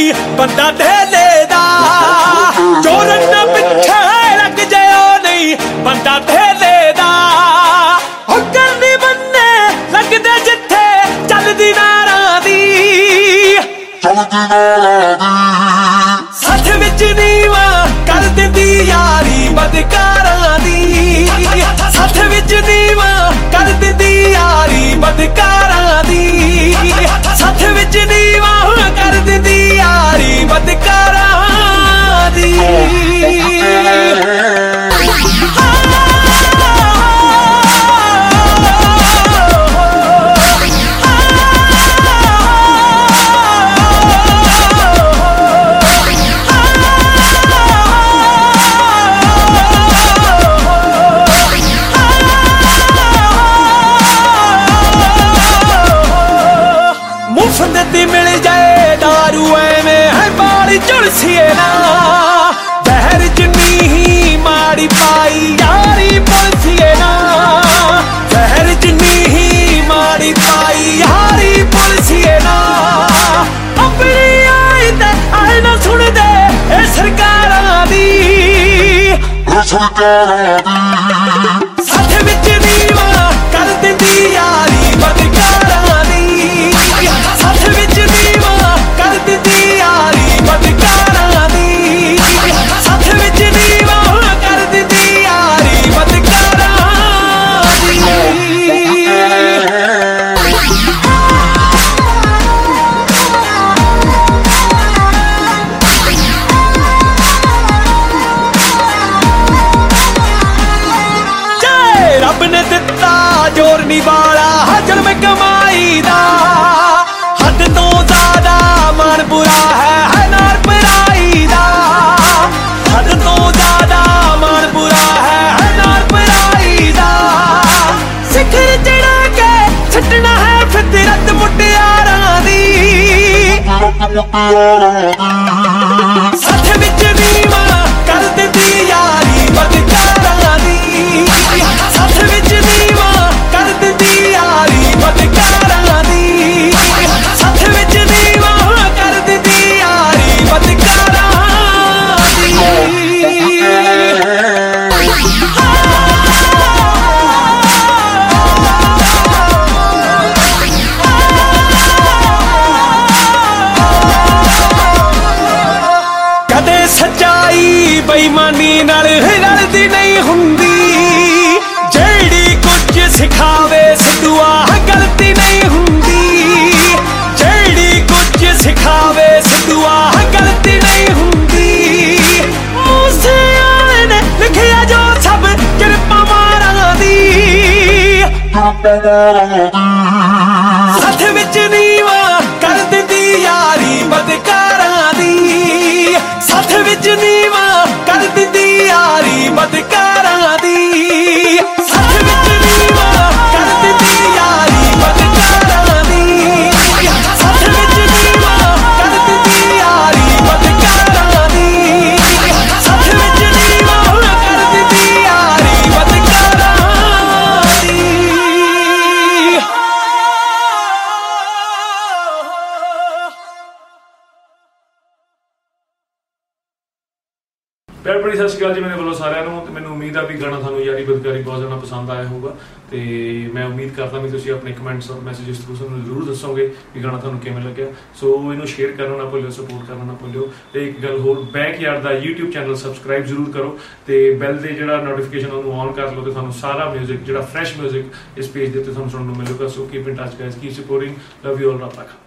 नहीं बंदा ढेले दा चोरन पिछे लग जाओ नहीं बंदा ढेले दा हुक्म नहीं बनने लगदे जिथे चलदी नारा दी सच विच नीवा कर दिंदी यारी बदकारां दी सच विच नीवा कर दिंदी यारी बदकारां दी सच विच नीवा कर दिंदी यारी बदकारां दी मिल जाए दारू में है बारी चुलसिए ना बहर जिन्नी ही माड़ी पाई यारी पुलसिए ना बहर जिन्नी ही माड़ी पाई यारी पुलसिए ना अपनी आई ते आए ना सुन दे ए सरकारां दी सच विच नीवा कर दिंदी यारी बदकारां दी सच विच नीवा कर दिंदी यारी बदकारां दी सच विच नीवा कर दिंदी यारी बदकारां दी रब ने दिता जोर नी वाला हजर में कमाई दा हद तो ज्यादा मान बुरा है नार पराई दा हद तो ज्यादा मान बुरा है नार पराई दा सिखर चढ़ा के छटना है फितरत मुटियारां दी सच विच नीवा कर दिंदी यारी बदकारां दी सच विच नीवा कर दिंदी यारी बदकारां दी सच विच नीवा कर दिंदी यारी बदकारां दी कदे सच्चाई बेईमानी नाल रलदी नहीं हुंदी जेड़ी कुछ सिखावे सिद्धूआ गलती नहीं हुंदी जेड़ी कुछ सिखावे सिद्धूआ गलती नहीं हुंदी मूसे आले ने लिखिया जो सब किरपा मारां दी सच विच नीवा कर दिंदी यारी बदकारां दी सच विच नीवा कर दिंदी यारी बदकारां दी सच विच नीवा कर दिंदी यारी बदकारां दी सच विच नीवा कर दिंदी यारी बदकारां दी सच विच नीवा कर दिंदी यारी बदकारां दी प्यार बड़ी सत श्री अकाल जी मेरे वालों सारिਆਂ ਨੂੰ ਤੇ ਮੈਨੂੰ ਉਮੀਦ ਆ ਵੀ ਗਾਣਾ ਤੁਹਾਨੂੰ ਯਾਰੀ ਬਦਕਾਰੀ ਬਹੁਤ ਜ਼ਿਆਦਾ ਪਸੰਦ ਆਇਆ ਹੋਊਗਾ ਤੇ ਮੈਂ ਉਮੀਦ ਕਰਦਾ ਵੀ ਤੁਸੀਂ ਆਪਣੇ ਕਮੈਂਟਸ ਔਰ ਮੈਸੇजेस ਥਰੂ ਸਾਨੂੰ ਜ਼ਰੂਰ ਦੱਸੋਗੇ ਕਿ ਗਾਣਾ ਤੁਹਾਨੂੰ ਕਿਵੇਂ ਲੱਗਿਆ ਸੋ ਇਹਨੂੰ ਸ਼ੇਅਰ ਕਰਨਾ ਨਾ ਭੁੱਲਿਓ ਸਪੋਰਟ ਕਰਨਾ ਨਾ ਭੁੱਲਿਓ ਤੇ ਇੱਕ ਗੱਲ ਹੋਰ ਬੈਕਯਾਰਡ ਦਾ YouTube ਚੈਨਲ ਸਬਸਕ੍ਰਾਈਬ ਜ਼ਰੂਰ ਕਰੋ ਤੇ ਬੈਲ ਦੇ ਜਿਹੜਾ ਨੋਟੀਫਿਕੇਸ਼ਨ ਉਹਨੂੰ ਔਨ ਕਰ ਲਓ ਤੇ ਤੁਹਾਨੂੰ ਸਾਰਾ 뮤직 ਜਿਹੜਾ ਫਰੈਸ਼ 뮤직 ਇਸ ਪੇਜ ਦੇ ਉੱਤੇ ਤੁਹਾਨੂੰ ਸੁਣਨ ਨੂੰ ਮਿਲੂਗਾ so keep in touch guys keep supporting love you all ਰੱਬ